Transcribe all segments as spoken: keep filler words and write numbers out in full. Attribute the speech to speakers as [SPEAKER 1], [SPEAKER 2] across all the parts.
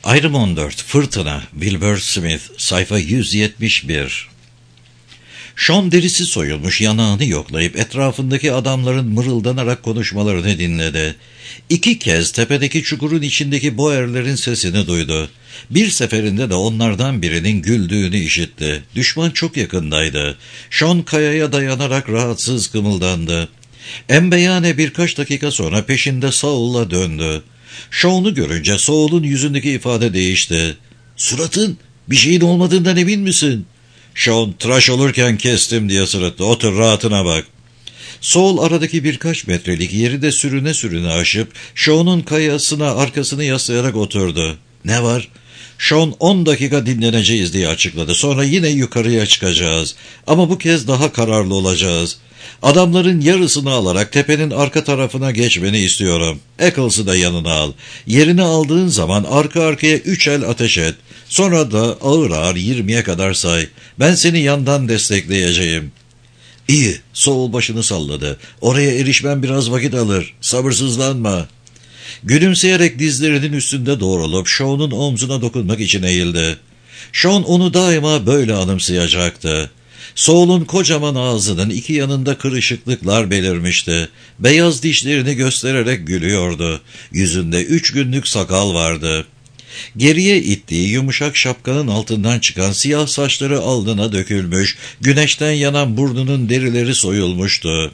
[SPEAKER 1] Ayrım on dört Fırtına Wilbur Smith sayfa yüz yetmiş bir. Sean derisi soyulmuş yanağını yoklayıp etrafındaki adamların mırıldanarak konuşmalarını dinledi. İki kez tepedeki çukurun içindeki boerlerin sesini duydu. Bir seferinde de onlardan birinin güldüğünü işitti. Düşman çok yakındaydı. Sean kayaya dayanarak rahatsız kımıldandı. Embeyane birkaç dakika sonra peşinde Saul'la döndü. Sean'u görünce Saul'un yüzündeki ifade değişti. "Suratın, bir şeyin olmadığından emin misin?" Sean, "Tıraş olurken kestim" diye sırıttı. "Otur, rahatına bak." Saul aradaki birkaç metrelik yeri de sürüne sürüne aşıp Sean'un kayasına arkasını yaslayarak oturdu. "Ne var?" Sean, on dakika dinleneceğiz" diye açıkladı. "Sonra yine yukarıya çıkacağız. Ama bu kez daha kararlı olacağız. Adamların yarısını alarak tepenin arka tarafına geçmeni istiyorum. Eccles'ı da yanına al. Yerini aldığın zaman arka arkaya üç el ateş et. Sonra da ağır ağır yirmiye kadar say. Ben seni yandan destekleyeceğim." "İyi." Saul başını salladı. "Oraya erişmem biraz vakit alır. Sabırsızlanma." Gülümseyerek dizlerinin üstünde doğrulup Sean'un omzuna dokunmak için eğildi. Sean onu daima böyle anımsayacaktı. Saul'un kocaman ağzının iki yanında kırışıklıklar belirmişti. Beyaz dişlerini göstererek gülüyordu. Yüzünde üç günlük sakal vardı. Geriye ittiği yumuşak şapkanın altından çıkan siyah saçları alnına dökülmüş, güneşten yanan burnunun derileri soyulmuştu.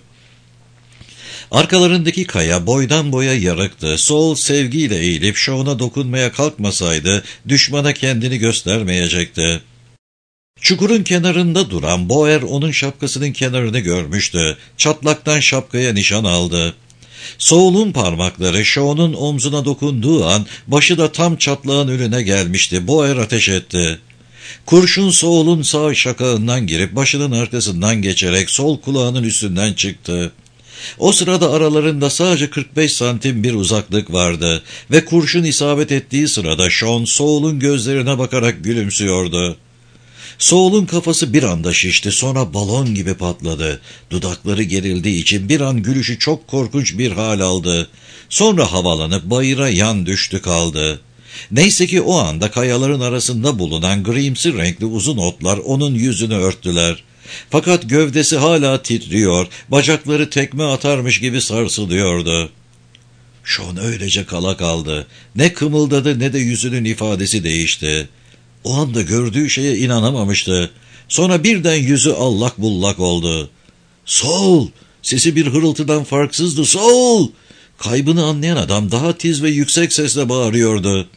[SPEAKER 1] Arkalarındaki kaya boydan boya yarıktı. Saul sevgiyle eğilip Sean'a dokunmaya kalkmasaydı düşmana kendini göstermeyecekti. Çukurun kenarında duran boer onun şapkasının kenarını görmüştü. Çatlaktan şapkaya nişan aldı. Saul'un parmakları Sean'un omzuna dokunduğu an başı da tam çatlağın önüne gelmişti. Boer ateş etti. Kurşun Saul'un sağ şakağından girip başının arkasından geçerek sol kulağının üstünden çıktı. O sırada aralarında sadece kırk beş santim bir uzaklık vardı ve kurşun isabet ettiği sırada Sean Saul'un gözlerine bakarak gülümsüyordu. Saul'un kafası bir anda şişti, sonra balon gibi patladı. Dudakları gerildiği için bir an gülüşü çok korkunç bir hal aldı. Sonra havalanıp bayıra yan düştü kaldı. Neyse ki o anda kayaların arasında bulunan grimsi renkli uzun otlar onun yüzünü örttüler. Fakat gövdesi hala titriyor, bacakları tekme atarmış gibi sarsılıyordu. Sean öylece kala kaldı. Ne kımıldadı ne de yüzünün ifadesi değişti. O anda gördüğü şeye inanamamıştı. Sonra birden yüzü allak bullak oldu. "Saul!" Sesi bir hırıltıdan farksızdı. "Saul!" Kaybını anlayan adam daha tiz ve yüksek sesle bağırıyordu.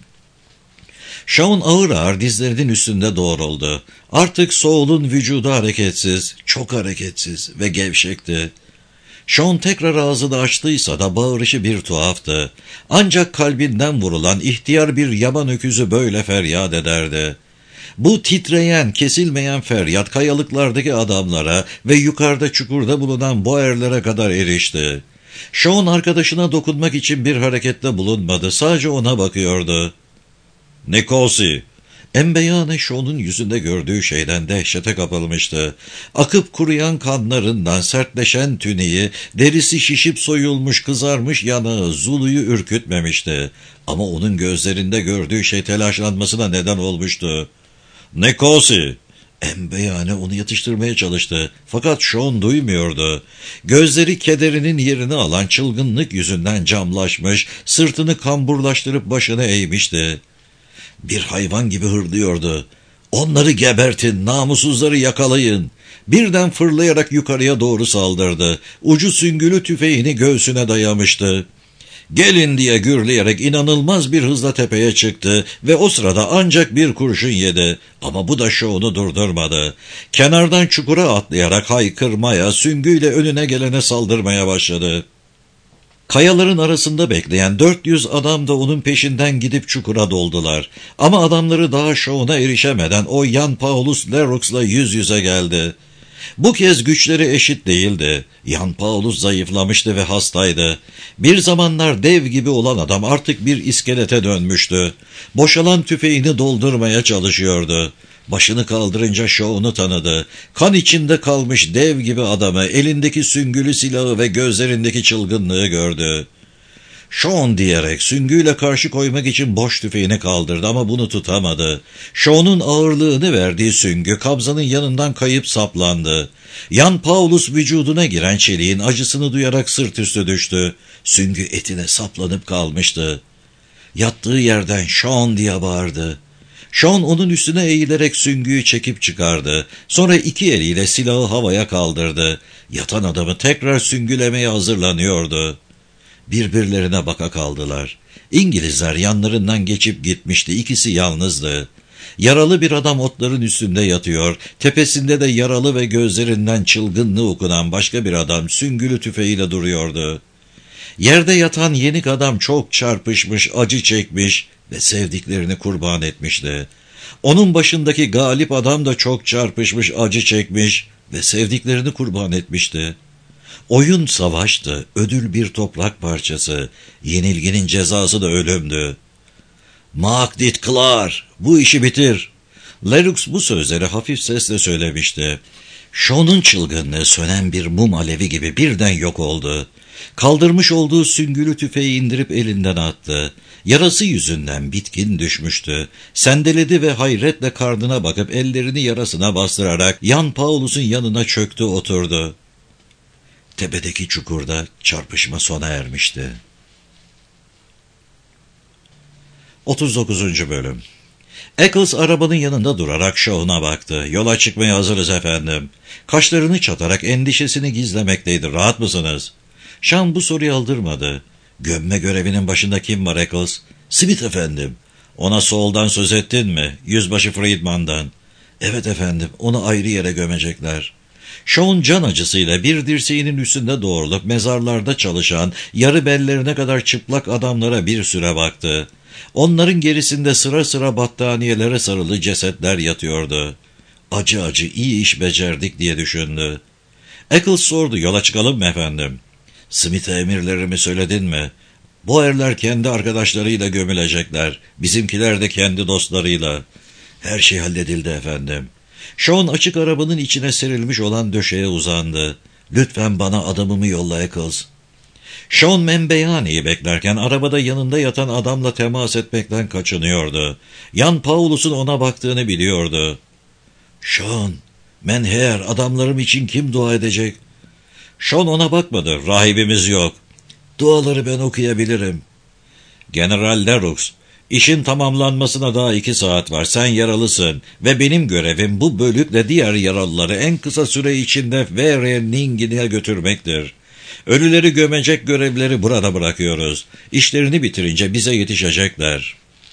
[SPEAKER 1] Sean ağır ağır dizlerinin üstünde doğruldu. Artık Saul'un vücudu hareketsiz, çok hareketsiz ve gevşekti. Sean tekrar ağzını açtıysa da bağırışı bir tuhaftı. Ancak kalbinden vurulan ihtiyar bir yaban öküzü böyle feryat ederdi. Bu titreyen, kesilmeyen feryat kayalıklardaki adamlara ve yukarıda çukurda bulunan boerlere kadar erişti. Sean arkadaşına dokunmak için bir harekette bulunmadı, sadece ona bakıyordu. "Nikosi!" Embeyane Sean'un yüzünde gördüğü şeyden dehşete kapılmıştı. Akıp kuruyan kanlarından sertleşen tüneyi, derisi şişip soyulmuş kızarmış yanağı Zulu'yu ürkütmemişti. Ama onun gözlerinde gördüğü şey telaşlanmasına neden olmuştu. "Nikosi!" Embeyane onu yatıştırmaya çalıştı. Fakat Sean duymuyordu. Gözleri kederinin yerini alan çılgınlık yüzünden camlaşmış, sırtını kamburlaştırıp başını eğmişti. Bir hayvan gibi hırlıyordu. "Onları gebertin, namussuzları yakalayın." Birden fırlayarak yukarıya doğru saldırdı. Ucu süngülü tüfeğini göğsüne dayamıştı. "Gelin!" diye gürleyerek inanılmaz bir hızla tepeye çıktı ve o sırada ancak bir kurşun yedi. Ama bu da Sean'u durdurmadı. Kenardan çukura atlayarak haykırmaya, süngüyle önüne gelene saldırmaya başladı. Kayaların arasında bekleyen dört yüz adam da onun peşinden gidip çukura doldular. Ama adamları daha Sean'a erişemeden o Jan Paulus Lerox'la yüz yüze geldi. Bu kez güçleri eşit değildi. Jan Paulus zayıflamıştı ve hastaydı. Bir zamanlar dev gibi olan adam artık bir iskelete dönmüştü. Boşalan tüfeğini doldurmaya çalışıyordu. Başını kaldırınca Sean'u tanıdı. Kan içinde kalmış dev gibi adamı, elindeki süngülü silahı ve gözlerindeki çılgınlığı gördü. Sean diyerek süngüyle karşı koymak için boş tüfeğini kaldırdı ama bunu tutamadı. Sean'un ağırlığını verdiği süngü kabzanın yanından kayıp saplandı. Jan Paulus vücuduna giren çeliğin acısını duyarak sırt üstü düştü. Süngü etine saplanıp kalmıştı. Yattığı yerden Sean diye bağırdı. Sean onun üstüne eğilerek süngüyü çekip çıkardı. Sonra iki eliyle silahı havaya kaldırdı. Yatan adamı tekrar süngülemeye hazırlanıyordu. Birbirlerine baka kaldılar. İngilizler yanlarından geçip gitmişti. İkisi yalnızdı. Yaralı bir adam otların üstünde yatıyor. Tepesinde de yaralı ve gözlerinden çılgınlığı okunan başka bir adam süngülü tüfeğiyle duruyordu. Yerde yatan yenik adam çok çarpışmış, acı çekmiş ve sevdiklerini kurban etmişti. Onun başındaki galip adam da çok çarpışmış, acı çekmiş ve sevdiklerini kurban etmişti. Oyun savaştı, ödül bir toprak parçası, yenilginin cezası da ölümdü. "Mak dit klar, bu işi bitir." Lerux bu sözleri hafif sesle söylemişti. Sean'un çılgınlığı sönen bir mum alevi gibi birden yok oldu. Kaldırmış olduğu süngülü tüfeği indirip elinden attı. Yarası yüzünden bitkin düşmüştü. Sendeledi ve hayretle karnına bakıp ellerini yarasına bastırarak Jan Paulus'un yanına çöktü oturdu. Tepedeki çukurda çarpışma sona ermişti. otuz dokuzuncu Bölüm. Eccles arabanın yanında durarak Sean'a baktı. "Yola çıkmaya hazırız efendim." Kaşlarını çatarak endişesini gizlemekteydi. "Rahat mısınız?" Sean bu soruyu aldırmadı. "Gömme görevinin başında kim var Eccles?" "Smith efendim." "Ona Saul'dan söz ettin mi? Yüzbaşı Friedman'dan." "Evet efendim, onu ayrı yere gömecekler." Sean can acısıyla bir dirseğinin üstünde doğrulup mezarlarda çalışan yarı bellerine kadar çıplak adamlara bir süre baktı. Onların gerisinde sıra sıra battaniyelere sarılı cesetler yatıyordu. Acı acı iyi iş becerdik diye düşündü. Eccles sordu, "Yola çıkalım mı efendim?" "Smith'e emirlerimi söyledin mi?" "Boer'ler kendi arkadaşlarıyla gömülecekler. Bizimkiler de kendi dostlarıyla." "Her şey halledildi efendim." Sean açık arabanın içine serilmiş olan döşeye uzandı. "Lütfen bana adamımı yolla Eccles." Sean Membeyani'yi beklerken arabada yanında yatan adamla temas etmekten kaçınıyordu. Jan Paulus'un ona baktığını biliyordu. "Sean, menher, adamlarım için kim dua edecek?" Sean ona bakmadı. "Rahibimiz yok." "Duaları ben okuyabilirim." "General Lerux, işin tamamlanmasına daha iki saat var. Sen yaralısın ve benim görevim bu bölükle diğer yaralıları en kısa süre içinde Vereniging'e götürmektir. Ölüleri gömecek görevleri burada bırakıyoruz. İşlerini bitirince bize yetişecekler."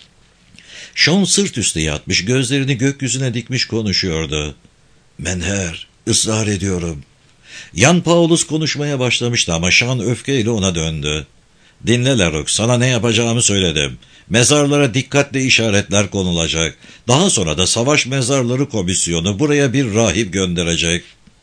[SPEAKER 1] Sean sırt üstü yatmış, gözlerini gökyüzüne dikmiş konuşuyordu. "Menher, ısrar ediyorum." Jan Paulus konuşmaya başlamıştı ama Sean öfkeyle ona döndü. "Dinle Lerux, sana ne yapacağımı söyledim. Mezarlara dikkatle işaretler konulacak. Daha sonra da Savaş Mezarları Komisyonu buraya bir rahip gönderecek."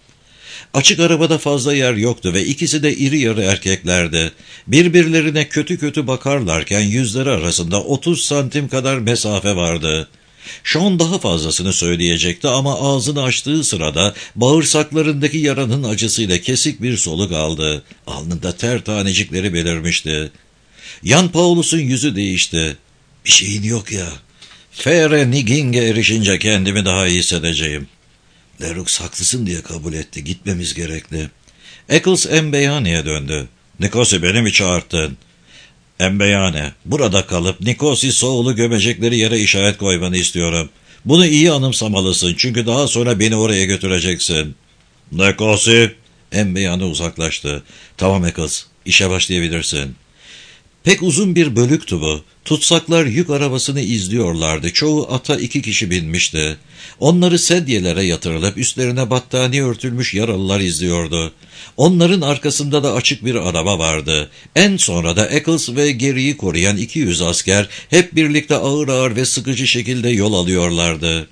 [SPEAKER 1] Açık arabada fazla yer yoktu ve ikisi de iri yarı erkeklerdi. Birbirlerine kötü kötü bakarlarken yüzleri arasında otuz santim kadar mesafe vardı. Sean daha fazlasını söyleyecekti ama ağzını açtığı sırada bağırsaklarındaki yaranın acısıyla kesik bir soluk aldı. Alnında ter tanecikleri belirmişti. Jan Paulus'un yüzü değişti. "Bir şeyin yok ya." "Vereniging'e erişince kendimi daha iyi hissedeceğim." "Lerux haklısın diye kabul etti. Gitmemiz gerekli." Eccles Embeyani'ye döndü. "Nikosi, beni mi çağırttın?" "Embeyane, burada kalıp Nikosi Saul'u gömecekleri yere işaret koymanı istiyorum. Bunu iyi anımsamalısın çünkü daha sonra beni oraya götüreceksin." "Nikosi!" Embeyane uzaklaştı. "Tamam Eccles, işe başlayabilirsin." Pek uzun bir bölüktü bu. Tutsaklar yük arabasını izliyorlardı. Çoğu ata iki kişi binmişti. Onları sedyelere yatırılıp üstlerine battaniye örtülmüş yaralılar izliyordu. Onların arkasında da açık bir araba vardı. En sonra da Eccles ve geriyi koruyan iki yüz asker hep birlikte ağır ağır ve sıkıcı şekilde yol alıyorlardı.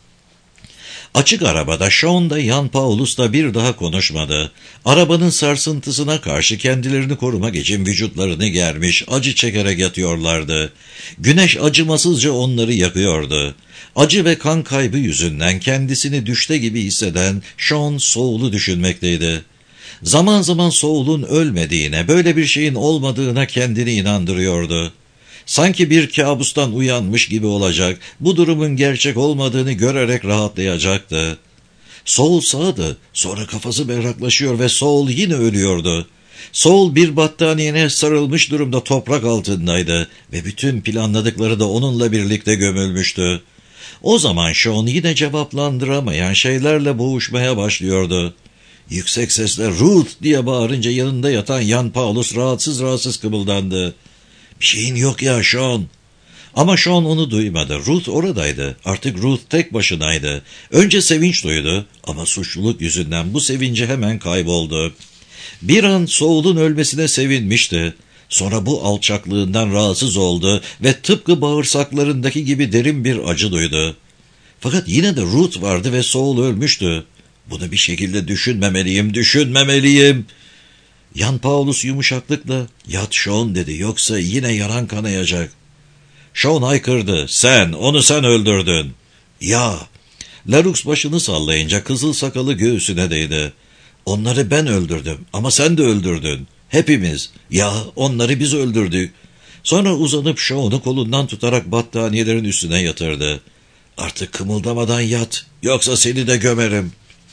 [SPEAKER 1] Açık arabada Sean da Jan Paulus da bir daha konuşmadı. Arabanın sarsıntısına karşı kendilerini korumak için vücutlarını germiş, acı çekerek yatıyorlardı. Güneş acımasızca onları yakıyordu. Acı ve kan kaybı yüzünden kendisini düşte gibi hisseden Sean Saul'u düşünmekteydi. Zaman zaman Saul'un ölmediğine, böyle bir şeyin olmadığına kendini inandırıyordu. Sanki bir kabustan uyanmış gibi olacak, bu durumun gerçek olmadığını görerek rahatlayacaktı. Saul sağdı, sonra kafası berraklaşıyor ve Saul yine ölüyordu. Saul bir battaniyene sarılmış durumda toprak altındaydı ve bütün planladıkları da onunla birlikte gömülmüştü. O zaman Sean yine cevaplandıramayan şeylerle boğuşmaya başlıyordu. Yüksek sesle "Ruth!" diye bağırınca yanında yatan Jan Paulus rahatsız rahatsız kımıldandı. "Bir şeyin yok ya Sean." Ama Sean onu duymadı. Ruth oradaydı. Artık Ruth tek başınaydı. Önce sevinç duydu ama suçluluk yüzünden bu sevinci hemen kayboldu. Bir an Saul'un ölmesine sevinmişti. Sonra bu alçaklığından rahatsız oldu ve tıpkı bağırsaklarındaki gibi derin bir acı duydu. Fakat yine de Ruth vardı ve Saul ölmüştü. Bunu bir şekilde düşünmemeliyim, düşünmemeliyim. Jan Paulus yumuşaklıkla "Yat Sean" dedi, "yoksa yine yaran kanayacak." Sean haykırdı. "Sen, onu sen öldürdün." "Ya." Larux başını sallayınca kızıl sakalı göğsüne değdi. "Onları ben öldürdüm ama sen de öldürdün. Hepimiz. Ya onları biz öldürdük." Sonra uzanıp Sean'ı kolundan tutarak battaniyelerin üstüne yatırdı. "Artık kımıldamadan yat, yoksa seni de gömerim."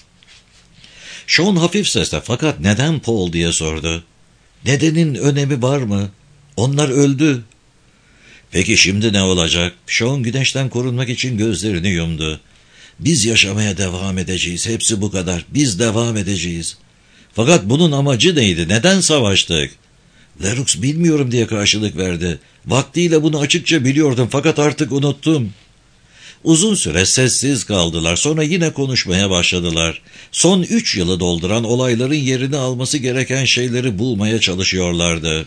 [SPEAKER 1] Sean hafif sesle "Fakat neden Paul?" diye sordu. "Nedenin önemi var mı? Onlar öldü." "Peki şimdi ne olacak?" Sean güneşten korunmak için gözlerini yumdu. "Biz yaşamaya devam edeceğiz. Hepsi bu kadar. Biz devam edeceğiz." "Fakat bunun amacı neydi? Neden savaştık?" "Larux bilmiyorum" diye karşılık verdi. "Vaktiyle bunu açıkça biliyordum fakat artık unuttum." Uzun süre sessiz kaldılar. Sonra yine konuşmaya başladılar. Son üç yılı dolduran olayların yerini alması gereken şeyleri bulmaya çalışıyorlardı.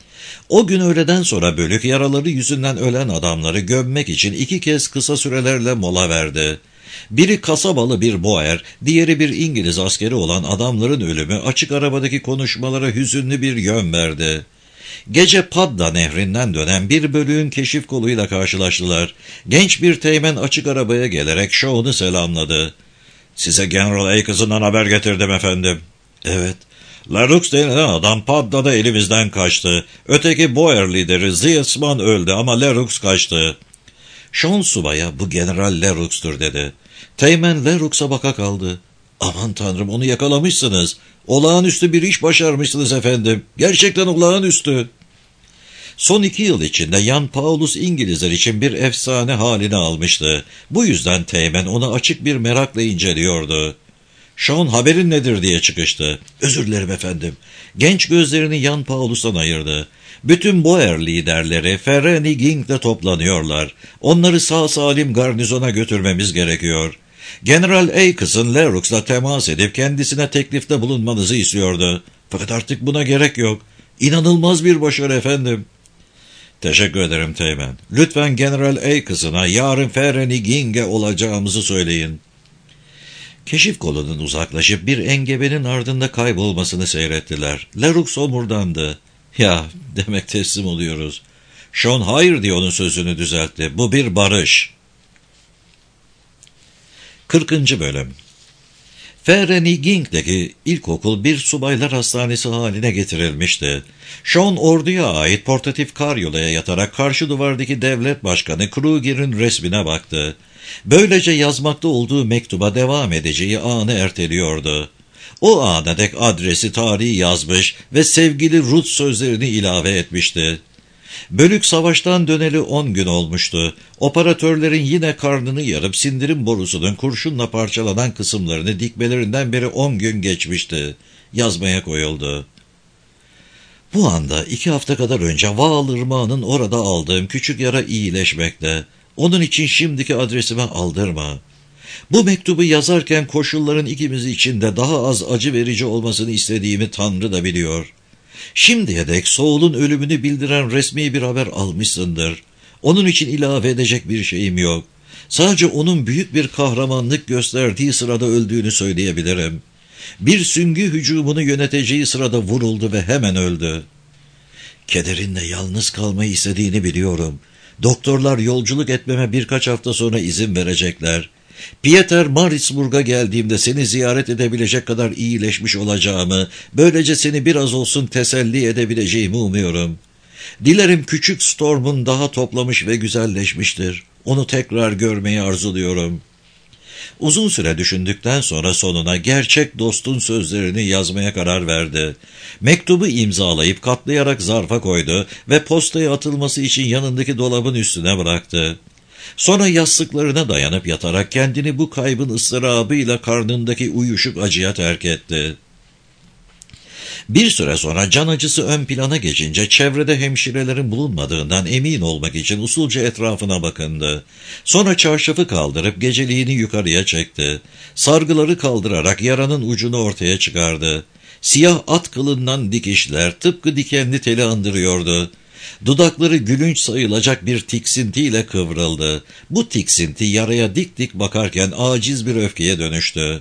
[SPEAKER 1] O gün öğleden sonra bölük yaraları yüzünden ölen adamları gömmek için iki kez kısa sürelerle mola verdi. Biri kasabalı bir Boer, diğeri bir İngiliz askeri olan adamların ölümü açık arabadaki konuşmalara hüzünlü bir yön verdi. Gece Padda nehrinden dönen bir bölüğün keşif koluyla karşılaştılar. Genç bir teğmen açık arabaya gelerek Sean'ı selamladı. "Size General Akes'ından haber getirdim efendim." "Evet." "Larux denilen adam Padda'da elimizden kaçtı. Öteki Boer lideri Zietsman öldü ama Larux kaçtı." Sean subaya "Bu General Larux'tur" dedi. Teğmen Larux'a baka kaldı. "Aman tanrım, onu yakalamışsınız. Olağanüstü bir iş başarmışsınız efendim. Gerçekten olağanüstü." Son iki yıl içinde Jan Paulus İngilizler için bir efsane halini almıştı. Bu yüzden Teğmen onu açık bir merakla inceliyordu. "Sean, haberin nedir?" diye çıkıştı. "Özür dilerim efendim." Genç gözlerini Jan Paulus'tan ayırdı. "Bütün Boer liderleri Ferheniging'de toplanıyorlar. Onları sağ salim garnizona götürmemiz gerekiyor. General Akes'ın Larux'la temas edip kendisine teklifte bulunmanızı istiyordu. Fakat artık buna gerek yok. İnanılmaz bir başarı efendim." "Teşekkür ederim Teğmen. Lütfen General Akes'ına yarın Ferheniging'e olacağımızı söyleyin." Keşif kolunun uzaklaşıp bir engebenin ardında kaybolmasını seyrettiler. Larux omurdandı. "Ya, demek teslim oluyoruz." Sean "Hayır" diye onun sözünü düzeltti. "Bu bir barış." kırkıncı Bölüm. Ferheniging'deki ilkokul bir subaylar hastanesi haline getirilmişti. Sean orduya ait portatif karyolaya yatarak karşı duvardaki devlet başkanı Kruger'in resmine baktı. Böylece yazmakta olduğu mektuba devam edeceği anı erteliyordu. O ana dek adresi, tarihi yazmış ve sevgili Ruth sözlerini ilave etmişti. Bölük savaştan döneli on gün olmuştu. Operatörlerin yine karnını yarıp sindirim borusunun kurşunla parçalanan kısımlarını dikmelerinden beri on gün geçmişti. Yazmaya koyuldu. Bu anda iki hafta kadar önce Vaal Irmağı'nın orada aldığım küçük yara iyileşmekte. Onun için şimdiki adresime aldırma. Bu mektubu yazarken koşulların ikimiz için de daha az acı verici olmasını istediğimi Tanrı da biliyor. Şimdiye dek Saul'un ölümünü bildiren resmi bir haber almışsındır. Onun için ilave edecek bir şeyim yok. Sadece onun büyük bir kahramanlık gösterdiği sırada öldüğünü söyleyebilirim. Bir süngü hücumunu yöneteceği sırada vuruldu ve hemen öldü. Kederinle yalnız kalmayı istediğini biliyorum. Doktorlar yolculuk etmeme birkaç hafta sonra izin verecekler. Pieter Maritzburg'a geldiğimde seni ziyaret edebilecek kadar iyileşmiş olacağımı, böylece seni biraz olsun teselli edebileceğimi umuyorum. Dilerim küçük Storm'un daha toplamış ve güzelleşmiştir. Onu tekrar görmeyi arzuluyorum. Uzun süre düşündükten sonra sonuna gerçek dostun sözlerini yazmaya karar verdi. Mektubu imzalayıp katlayarak zarfa koydu ve postaya atılması için yanındaki dolabın üstüne bıraktı. Sonra yastıklarına dayanıp yatarak kendini bu kaybın ıstırabıyla karnındaki uyuşuk acıya terk etti. Bir süre sonra can acısı ön plana geçince çevrede hemşirelerin bulunmadığından emin olmak için usulca etrafına bakındı. Sonra çarşafı kaldırıp geceliğini yukarıya çekti. Sargıları kaldırarak yaranın ucunu ortaya çıkardı. Siyah at kılından dikişler tıpkı dikenli teli andırıyordu. Dudakları gülünç sayılacak bir tiksintiyle kıvrıldı. Bu tiksinti yaraya dik dik bakarken aciz bir öfkeye dönüştü.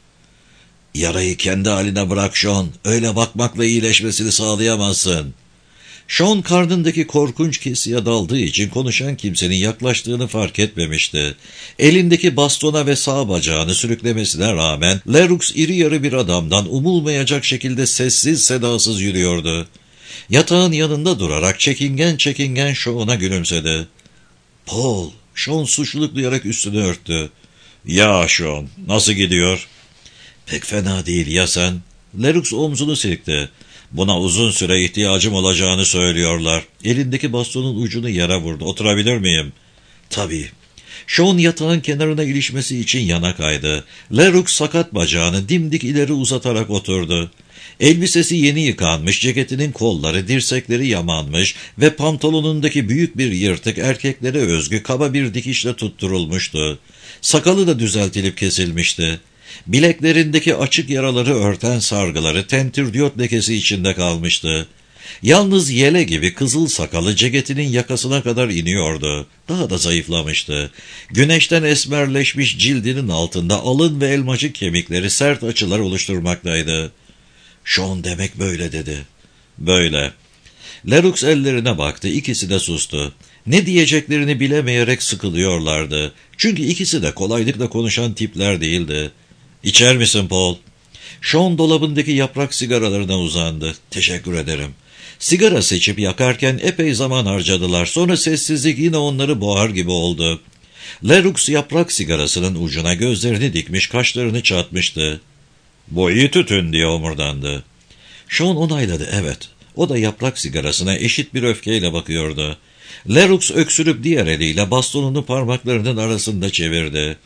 [SPEAKER 1] "Yarayı kendi haline bırak Sean, öyle bakmakla iyileşmesini sağlayamazsın." Sean karnındaki korkunç kesiye daldığı için konuşan kimsenin yaklaştığını fark etmemişti. Elindeki bastona ve sağ bacağını sürüklemesine rağmen Lerux iri yarı bir adamdan umulmayacak şekilde sessiz sedasız yürüyordu. Yatağın yanında durarak çekingen çekingen Sean'a gülümsedi. "Paul," Sean suçluluk duyarak üstünü örttü. "Ya Sean, nasıl gidiyor?" "Pek fena değil, ya sen?" Lerux omzunu silkti. "Buna uzun süre ihtiyacım olacağını söylüyorlar." Elindeki bastonun ucunu yere vurdu. "Oturabilir miyim?" "Tabii." Sean yatağın kenarına ilişmesi için yana kaydı. Lerux sakat bacağını dimdik ileri uzatarak oturdu. Elbisesi yeni yıkanmış, ceketinin kolları, dirsekleri yamanmış ve pantolonundaki büyük bir yırtık erkeklere özgü kaba bir dikişle tutturulmuştu. Sakalı da düzeltilip kesilmişti. Bileklerindeki açık yaraları örten sargıları tentürdiyot lekesi içinde kalmıştı. Yalnız yele gibi kızıl sakalı ceketinin yakasına kadar iniyordu. Daha da zayıflamıştı. Güneşten esmerleşmiş cildinin altında alın ve elmacık kemikleri sert açılar oluşturmaktaydı. "Sean demek böyle," dedi. "Böyle." Lerux ellerine baktı. İkisi de sustu. Ne diyeceklerini bilemeyerek sıkılıyorlardı. Çünkü ikisi de kolaylıkla konuşan tipler değildi. "İçer misin Paul?" Sean dolabındaki yaprak sigaralarına uzandı. "Teşekkür ederim." Sigara seçip yakarken epey zaman harcadılar. Sonra sessizlik yine onları boğar gibi oldu. Lerux yaprak sigarasının ucuna gözlerini dikmiş, kaşlarını çatmıştı. "Bu iyi tütün," diye omurdandı. Sean onayladı, evet. O da yaprak sigarasına eşit bir öfkeyle bakıyordu. Lerux öksürüp diğer eliyle bastonunu parmaklarının arasında çevirdi.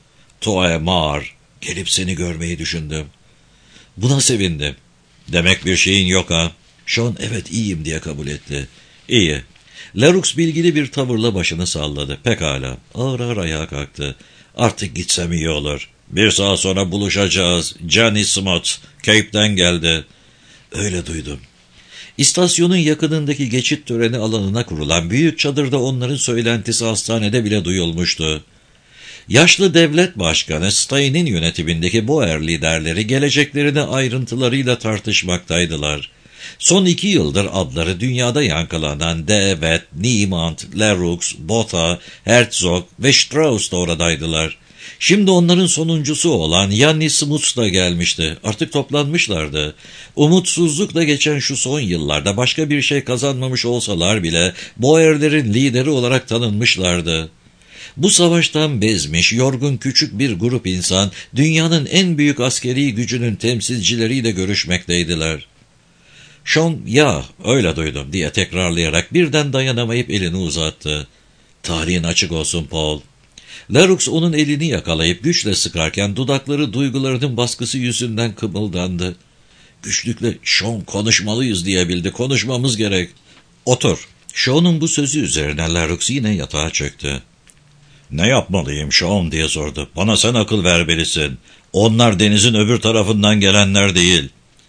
[SPEAKER 1] "Toe Mar, gelip seni görmeyi düşündüm." "Buna sevindim." "Demek bir şeyin yok ha?" Sean evet iyiyim diye kabul etti. "İyi." Lerux bilgili bir tavırla başını salladı. "Pekala." Ağır ağır ayağa kalktı. "Artık gitsem iyi olur. Bir saat sonra buluşacağız. Johnny Smith, Cape'den geldi." "Öyle duydum." İstasyonun yakınındaki geçit töreni alanına kurulan büyük çadırda onların söylentisi hastanede bile duyulmuştu. Yaşlı devlet başkanı Stein'in yönetimindeki Boer liderleri geleceklerini ayrıntılarıyla tartışmaktaydılar. Son iki yıldır adları dünyada yankılanan Devet, Niemand, Lerux, Botha, Herzog ve Strauss da oradaydılar. Şimdi onların sonuncusu olan Yanni Smuts da gelmişti. Artık toplanmışlardı. Umutsuzlukla geçen şu son yıllarda başka bir şey kazanmamış olsalar bile Boerlerin lideri olarak tanınmışlardı. Bu savaştan bezmiş, yorgun küçük bir grup insan dünyanın en büyük askeri gücünün temsilcileriyle görüşmekteydiler. Sean, "Ya, öyle duydum," diye tekrarlayarak birden dayanamayıp elini uzattı. "Tarihin açık olsun Paul." Lerux onun elini yakalayıp güçle sıkarken dudakları duygularının baskısı yüzünden kımıldandı. Güçlükle "Sean, konuşmalıyız," diyebildi. "Konuşmamız gerek." "Otur." Sean'un bu sözü üzerine Lerux yine yatağa çöktü. "Ne yapmalıyım Sean?" diye sordu. "Bana sen akıl vermelisin. Onlar denizin öbür tarafından gelenler değil."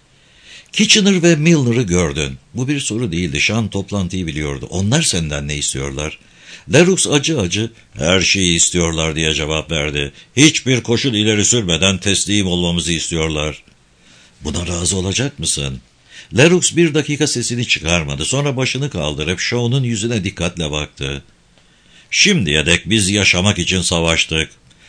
[SPEAKER 1] "Kitchener ve Milner'ı gördün." Bu bir soru değildi. Sean toplantıyı biliyordu. "Onlar senden ne istiyorlar?" Lerux acı acı "Her şeyi istiyorlar," diye cevap verdi. "Hiçbir koşul ileri sürmeden teslim olmamızı istiyorlar." "Buna razı olacak mısın?" Lerux bir dakika sesini çıkarmadı. Sonra başını kaldırıp Sean'un yüzüne dikkatle baktı. "Şimdiye dek biz yaşamak için savaştık.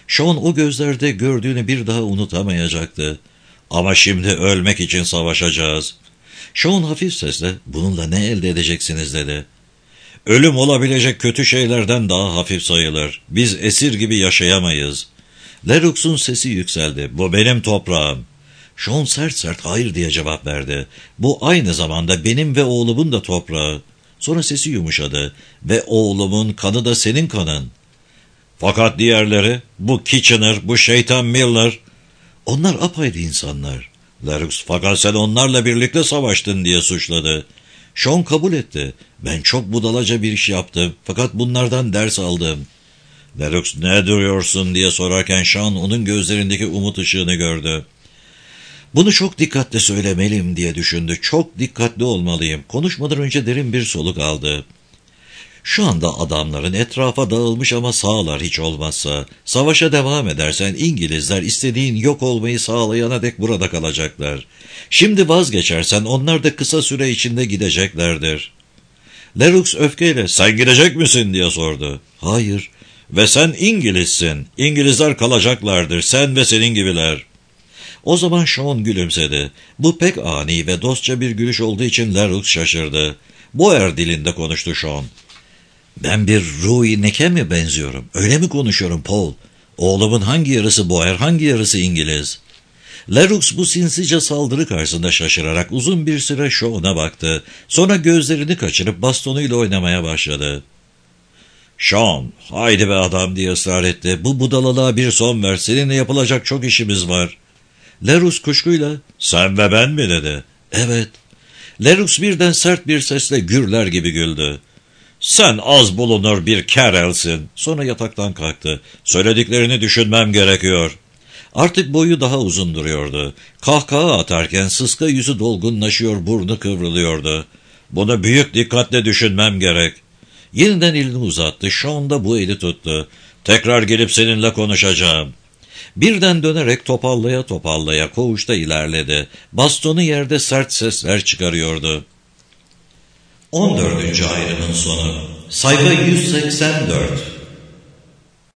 [SPEAKER 1] Sean o gözlerde gördüğünü bir daha unutamayacaktı. Ama şimdi ölmek için savaşacağız. Sean hafif sesle, bununla ne elde edeceksiniz dedi. Ölüm olabilecek kötü şeylerden daha hafif sayılır. Biz esir gibi yaşayamayız. Lerux'un sesi yükseldi. Bu benim toprağım. Sean sert sert hayır diye cevap verdi. Bu aynı zamanda benim ve oğlumun da toprağı. Sonra sesi yumuşadı. Ve oğlumun kanı da senin kanın. Fakat diğerleri, bu Kitchener, bu şeytan Miller, onlar apayrı insanlar. Lerux, fakat sen onlarla birlikte savaştın diye suçladı. Sean kabul etti. Ben çok budalaca bir iş yaptım, fakat bunlardan ders aldım. Lerux, ne duruyorsun diye sorarken Sean onun gözlerindeki umut ışığını gördü. Bunu çok dikkatle söylemeliyim diye düşündü. Çok dikkatli olmalıyım. Konuşmadan önce derin bir soluk aldı. Şu anda adamların etrafa dağılmış ama sağlar hiç olmazsa. Savaşa devam edersen İngilizler istediğin yok olmayı sağlayana dek burada kalacaklar. Şimdi vazgeçersen onlar da kısa süre içinde gideceklerdir. Lerux öfkeyle sen gidecek misin diye sordu. Hayır. Ve sen İngilizsin. İngilizler kalacaklardır, sen ve senin gibiler. O zaman Sean gülümsedi. Bu pek ani ve dostça bir gülüş olduğu için Lerux şaşırdı. Boer dilinde konuştu Sean. Ben bir Rui Neke mi benziyorum? Öyle mi konuşuyorum Paul? Oğlumun hangi yarısı Boer, hangi yarısı İngiliz? Lerux bu sinsice saldırı karşısında şaşırarak uzun bir süre Sean'a baktı. Sonra gözlerini kaçırıp bastonuyla oynamaya başladı. Sean, haydi be adam diye ısrar etti. Bu budalalığa bir son ver, seninle yapılacak çok işimiz var. Lerux kuşkuyla, sen ve ben mi dedi. Evet. Lerux birden sert bir sesle gürler gibi güldü. Sen az bulunur bir Carroll'sin. Sonra yataktan kalktı. Söylediklerini düşünmem gerekiyor. Artık boyu daha uzun duruyordu. Kahkaha atarken sıska yüzü dolgunlaşıyor, burnu kıvrılıyordu. Bunu büyük dikkatle düşünmem gerek. Yeniden elini uzattı. Sean da bu eli tuttu. Tekrar gelip seninle konuşacağım. Birden dönerek topallaya topallaya koğuşta ilerledi. Bastonu yerde sert sesler çıkarıyordu. on dördüncü ayrımın sonu. Sayfa yüz seksen dört.